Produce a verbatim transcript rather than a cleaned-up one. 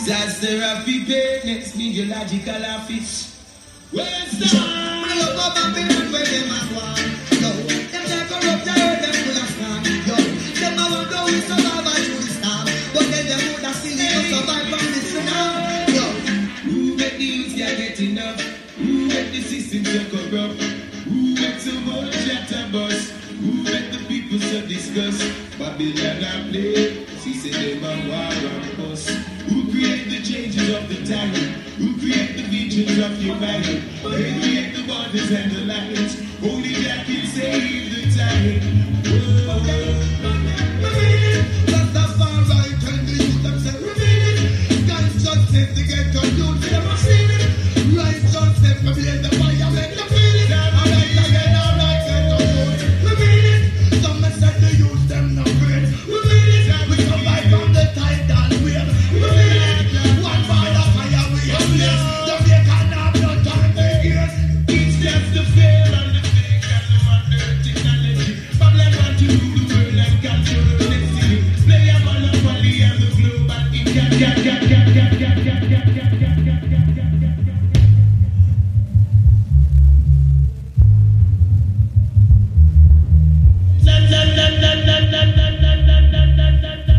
Disaster of people, next meteorological office. Where's the man? I love Babylon where them a want. Yo, them they corrupt, I heard them full of scam. Yo, them a want to we survive and through the storm. But then them would have still need to survive from this tsunami. Yo, who make the youth get enough? Who make the system so corrupt? Who make so much chatterbus? Who make the people so disgust? Babylon a play. She said them a war on us. Who create the changes of the time? Who create the visions of humanity? They create the borders and the lines. Only that can save the time. Whoa. That's the far right and the youth themselves reveal it. Guns just said to get confused, they never seen it. Right just said to be in the fire, make them feel it. Alright again, alright, get confused. Reveal it. Some said the youth them not great. Reveal it. We survive from the tidal wave. One fire, fire, we have this. The make and have no time to get. It's just the fear and the fake and the modern technology. Babylon want to rule the world and capture the destiny. Play a monopoly and the global impact. Gap, gap, gap, gap, gap, gap, gap, gap, gap, gap, gap, gap, gap. La la la la la la la la la la la la.